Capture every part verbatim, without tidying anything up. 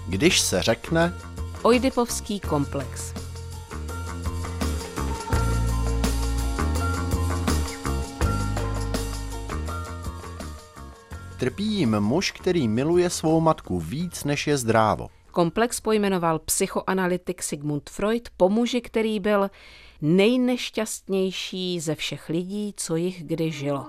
když se řekne Oidipovský komplex. Trpí jim muž, který miluje svou matku víc, než je zdrávo. Komplex pojmenoval psychoanalytik Sigmund Freud po muži, který byl nejnešťastnější ze všech lidí, co jich kdy žilo.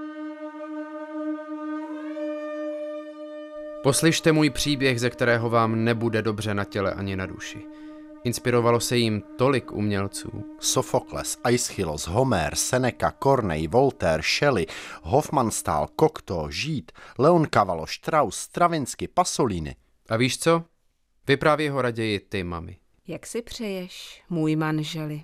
Poslyšte můj příběh, ze kterého vám nebude dobře na těle ani na duši. Inspirovalo se jim tolik umělců. Sofokles, Aeschylus, Homer, Seneca, Corneille, Voltaire, Shelley, Hofmannsthal, Cocteau, Žít, Leon Cavallo, Strauss, Stravinsky, Pasolini. A víš co? Vyprávěj ho raději ty, mami. Jak si přeješ, můj manželi?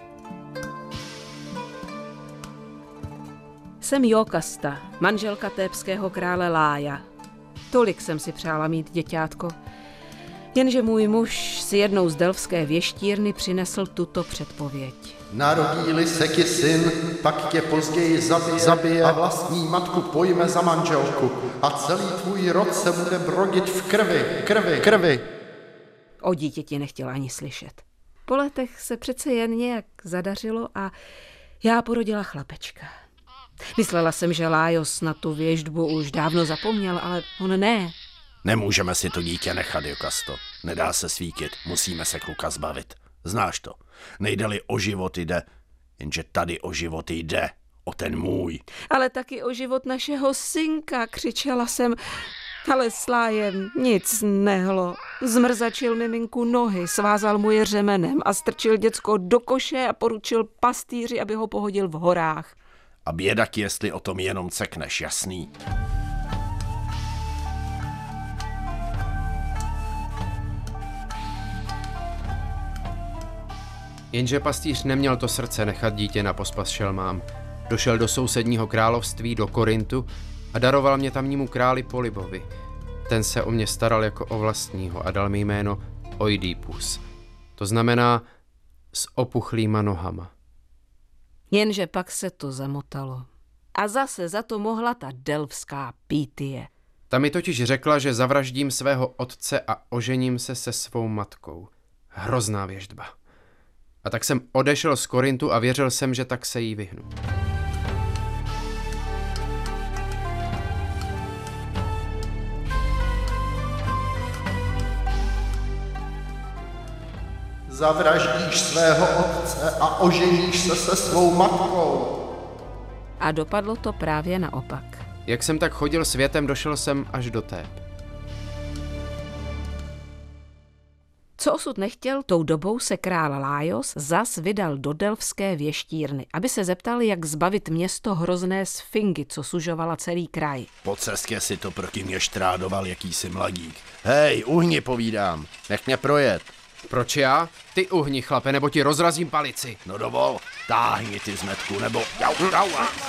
Jsem Jokasta, manželka thébského krále Lája. Tolik jsem si přála mít děťátko. Jenže můj muž si jednou z delfské věštírny přinesl tuto předpověď. Narodí-li se ti syn, pak tě později zabije, zabije a vlastní matku pojme za manželku a celý tvůj rod se bude brodit v krvi, krvi, krvi. O dítěti nechtěla ani slyšet. Po letech se přece jen nějak zadařilo a já porodila chlapečka. Myslela jsem, že Lajos na tu věštbu už dávno zapomněl, ale on ne. Nemůžeme si to dítě nechat, Jokasto. Nedá se svítit, musíme se kluka zbavit. Znáš to, nejde-li o život jde, jenže tady o život jde, o ten můj. Ale taky o život našeho synka, křičela jsem, ale s Lájem nic nehlo. Zmrzačil miminku nohy, svázal mu je řemenem a strčil děcko do koše a poručil pastýři, aby ho pohodil v horách. A bědak, jestli o tom jenom cekneš, jasný. Jenže pastýř neměl to srdce nechat dítě na pospas šelmám. Došel do sousedního království, do Korintu a daroval mě tamnímu králi Polybovi. Ten se o mě staral jako o vlastního a dal mi jméno Oidipus. To znamená s opuchlýma nohama. Jenže pak se to zamotalo. A zase za to mohla ta delfská Pýtie. Ta mi totiž řekla, že zavraždím svého otce a ožením se se svou matkou. Hrozná věštba. A tak jsem odešel z Korintu a věřil jsem, že tak se jí vyhnu. Zavraždíš svého otce a oženíš se se svou matkou. A dopadlo to právě naopak. Jak jsem tak chodil světem, došel jsem až do Téb. Co osud nechtěl, tou dobou se král Lajos zas vydal do delfské věštírny, aby se zeptal, jak zbavit město hrozné sfingy, co sužovala celý kraj. Po cestě si to proti mě štrádoval jakýsi mladík. Hej, uhni, povídám, nech mě projet. Proč já? Ty uhni, chlape, nebo ti rozrazím palici. No dovol, táhni ty zmetku, nebo jau, jau.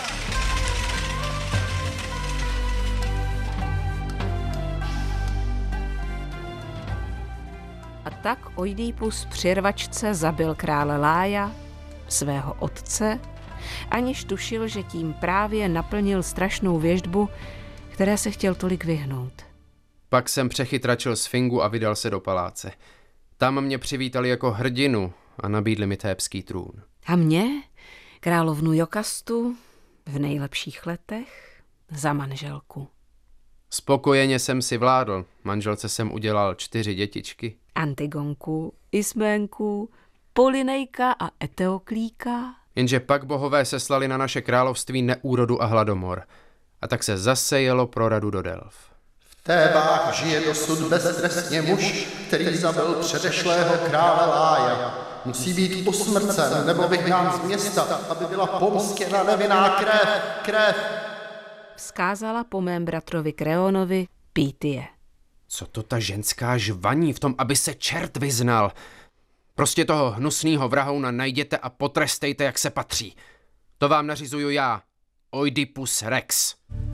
A tak Oidipus při rvačce zabil krále Lája, svého otce, aniž tušil, že tím právě naplnil strašnou věštbu, které se chtěl tolik vyhnout. Pak jsem přechytračil sfingu a vydal se do paláce. Tam mě přivítali jako hrdinu a nabídli mi thébský trůn. A mě, královnu Jokastu, v nejlepších letech, za manželku. Spokojeně jsem si vládl. Manželce jsem udělal čtyři dětičky. Antigonku, Isménku, Polinejka a Eteoklíka. Jenže pak bohové seslali na naše království neúrodu a hladomor. A tak se zase jelo pro radu do Delf. V Tébách žije dosud beztrestně muž, který zabil předešlého krále Lája. Musí být usmrcen nebo vyhnán z města, aby byla pomstěna nevinná krev, krev. Vzkázala po mém bratrovi Kreonovi Pýtie. Co to ta ženská žvaní v tom, aby se čert vyznal? Prostě toho hnusného vrahouna najděte a potrestejte, jak se patří. To vám nařizuju já, Oidipus Rex.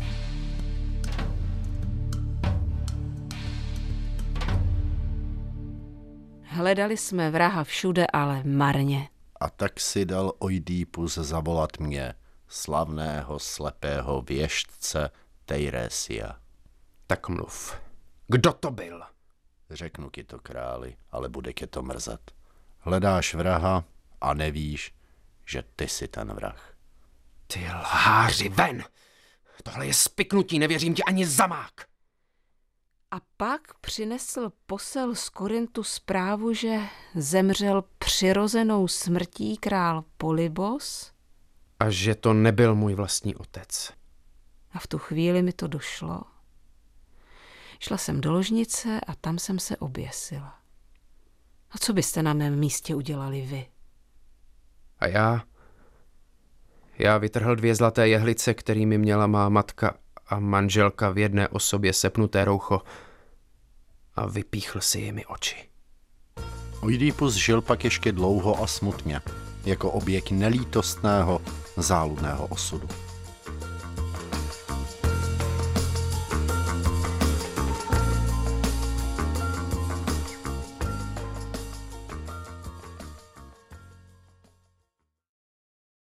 Hledali jsme vraha všude, ale marně. A tak si dal Oidipus zavolat mě, slavného slepého věštce Teiresia. Tak mluv. Kdo to byl? Řeknu ti to, králi, ale bude tě to mrzet. Hledáš vraha a nevíš, že ty jsi ten vrah. Ty lháři, ven! Tohle je spiknutí, nevěřím ti ani zamák. A pak přinesl posel z Korintu zprávu, že zemřel přirozenou smrtí král Polybos. A že to nebyl můj vlastní otec. A v tu chvíli mi to došlo. Šla jsem do ložnice a tam jsem se oběsila. A co byste na mém místě udělali vy? A já? Já vytrhl dvě zlaté jehlice, kterými měla má matka a manželka v jedné osobě sepnuté roucho, a vypíchl si jimi oči. Oidipus žil pak ještě dlouho a smutně, jako oběť nelítostného, záludného osudu.